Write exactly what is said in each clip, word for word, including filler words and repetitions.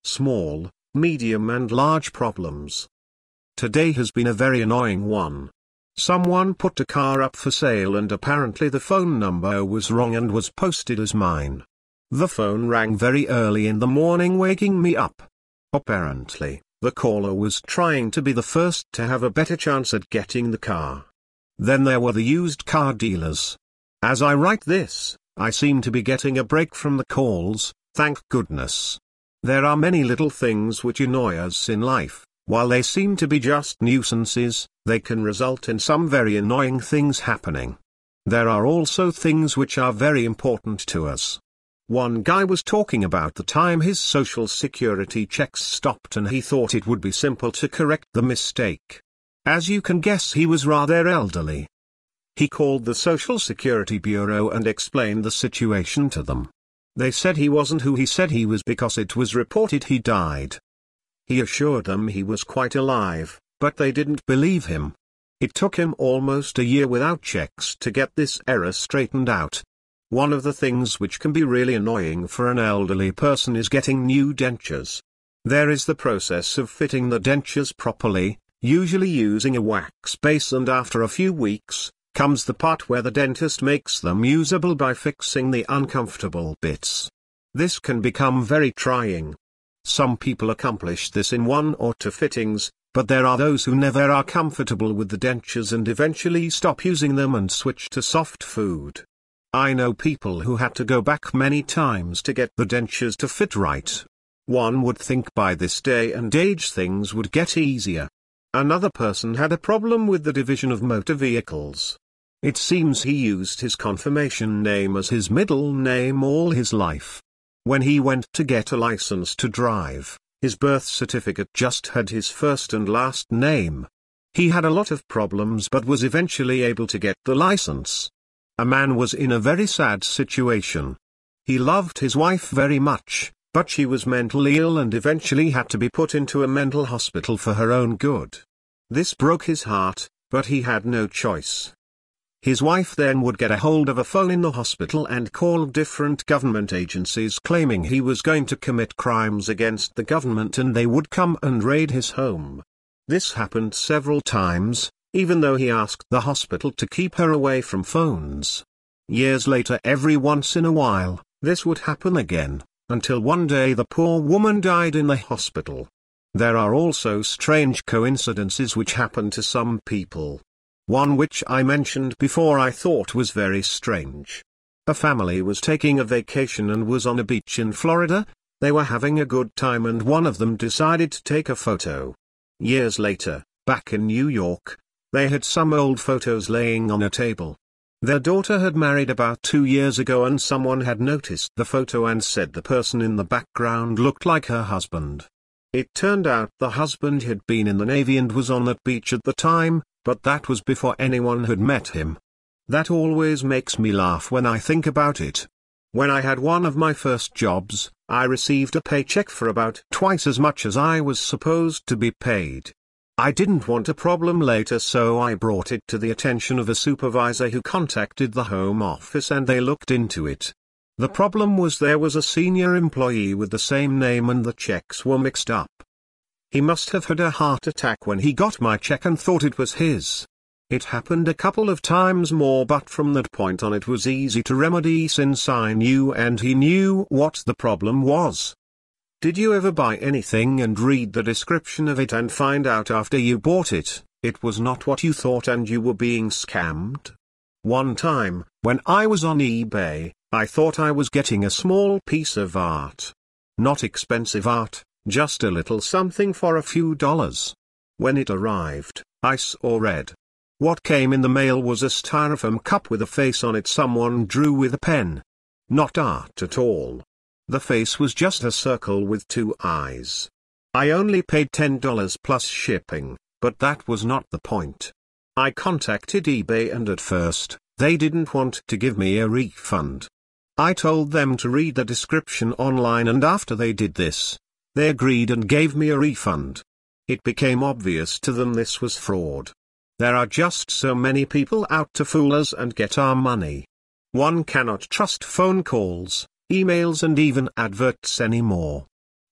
small, medium and large problems. Today has been a very annoying one. Someone put a car up for sale and apparently the phone number was wrong and was posted as mine. The phone rang very early in the morning, waking me up. Apparently, the caller was trying to be the first to have a better chance at getting the car. Then there were the used car dealers. As I write this, I seem to be getting a break from the calls, thank goodness. There are many little things which annoy us in life. While they seem to be just nuisances, they can result in some very annoying things happening. There are also things which are very important to us. One guy was talking about the time his social security checks stopped and he thought it would be simple to correct the mistake. As you can guess, he was rather elderly. He called the Social Security Bureau and explained the situation to them. They said he wasn't who he said he was because it was reported he died. He assured them he was quite alive, but they didn't believe him. It took him almost a year without checks to get this error straightened out. One of the things which can be really annoying for an elderly person is getting new dentures. There is the process of fitting the dentures properly, usually using a wax base, and after a few weeks, comes the part where the dentist makes them usable by fixing the uncomfortable bits. This can become very trying. Some people accomplish this in one or two fittings, but there are those who never are comfortable with the dentures and eventually stop using them and switch to soft food. I know people who had to go back many times to get the dentures to fit right. One would think by this day and age things would get easier. Another person had a problem with the division of motor vehicles. It seems he used his confirmation name as his middle name all his life. When he went to get a license to drive, his birth certificate just had his first and last name. He had a lot of problems but was eventually able to get the license. A man was in a very sad situation. He loved his wife very much, but she was mentally ill and eventually had to be put into a mental hospital for her own good. This broke his heart, but he had no choice. His wife then would get a hold of a phone in the hospital and call different government agencies claiming he was going to commit crimes against the government and they would come and raid his home. This happened several times, even though he asked the hospital to keep her away from phones. Years later, every once in a while, this would happen again, until one day the poor woman died in the hospital. There are also strange coincidences which happen to some people. One which I mentioned before I thought was very strange. A family was taking a vacation and was on a beach in Florida. They were having a good time and one of them decided to take a photo. Years later, back in New York, they had some old photos laying on a table. Their daughter had married about two years ago and someone had noticed the photo and said the person in the background looked like her husband. It turned out the husband had been in the Navy and was on that beach at the time, but that was before anyone had met him. That always makes me laugh when I think about it. When I had one of my first jobs, I received a paycheck for about twice as much as I was supposed to be paid. I didn't want a problem later, so I brought it to the attention of a supervisor who contacted the Home Office and they looked into it. The problem was there was a senior employee with the same name and the checks were mixed up. He must have had a heart attack when he got my check and thought it was his. It happened a couple of times more, but from that point on it was easy to remedy since I knew and he knew what the problem was. Did you ever buy anything and read the description of it and find out after you bought it, it was not what you thought and you were being scammed? One time, when I was on eBay, I thought I was getting a small piece of art. Not expensive art, just a little something for a few dollars. When it arrived, I saw red. What came in the mail was a styrofoam cup with a face on it someone drew with a pen. Not art at all. The face was just a circle with two eyes. I only paid ten dollars plus shipping, but that was not the point. I contacted eBay and at first, they didn't want to give me a refund. I told them to read the description online and after they did this, they agreed and gave me a refund. It became obvious to them this was fraud. There are just so many people out to fool us and get our money. One cannot trust phone calls, emails and even adverts anymore.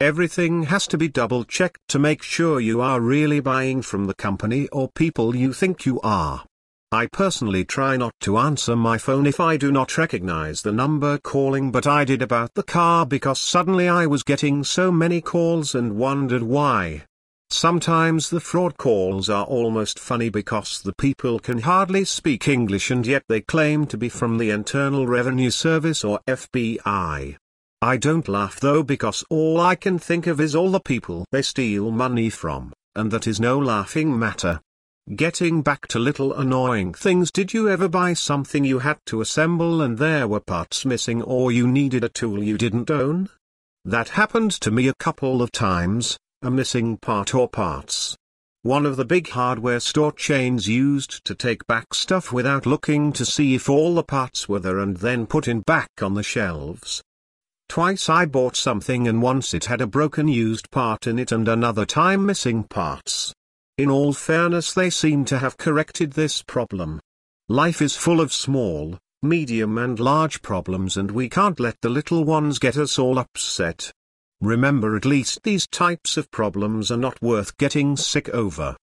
Everything has to be double-checked to make sure you are really buying from the company or people you think you are. I personally try not to answer my phone if I do not recognize the number calling, but I did about the car because suddenly I was getting so many calls and wondered why. Sometimes the fraud calls are almost funny because the people can hardly speak English and yet they claim to be from the Internal Revenue Service or F B I. I don't laugh though because all I can think of is all the people they steal money from, and that is no laughing matter. Getting back to little annoying things, did you ever buy something you had to assemble and there were parts missing, or you needed a tool you didn't own? That happened to me a couple of times, a missing part or parts. One of the big hardware store chains used to take back stuff without looking to see if all the parts were there and then put in back on the shelves. Twice I bought something and once it had a broken used part in it and another time missing parts. In all fairness, they seem to have corrected this problem. Life is full of small, medium and large problems, and we can't let the little ones get us all upset. Remember, at least these types of problems are not worth getting sick over.